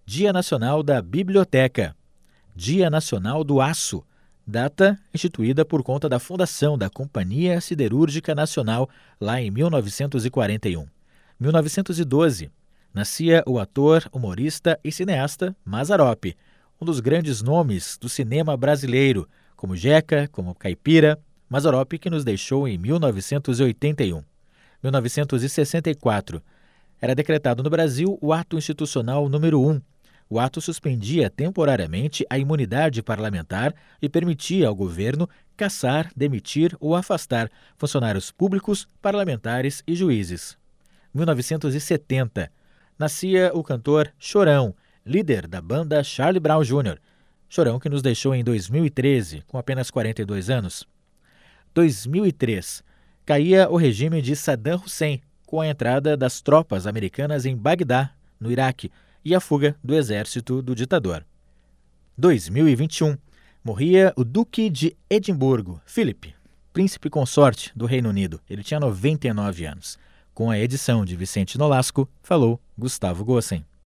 Dia Nacional da Biblioteca. Dia Nacional do Aço. Data instituída por conta da fundação da Companhia Siderúrgica Nacional lá em 1941. 1912. Nascia o ator, humorista e cineasta Mazzaropi, um dos grandes nomes do cinema brasileiro, como Jeca, como Caipira. Mazzaropi que nos deixou em 1981. 1964. Era decretado no Brasil o Ato Institucional número 1. O ato suspendia temporariamente a imunidade parlamentar e permitia ao governo cassar, demitir ou afastar funcionários públicos, parlamentares e juízes. 1970. Nascia o cantor Chorão, líder da banda Charlie Brown Jr. Chorão que nos deixou em 2013, com apenas 42 anos. 2003. Caía o regime de Saddam Hussein, com a entrada das tropas americanas em Bagdá, no Iraque, e a fuga do exército do ditador. 2021. Morria o Duque de Edimburgo, Philip, príncipe consorte do Reino Unido. Ele tinha 99 anos. Com a edição de Vicente Nolasco, falou Gustavo Gossen.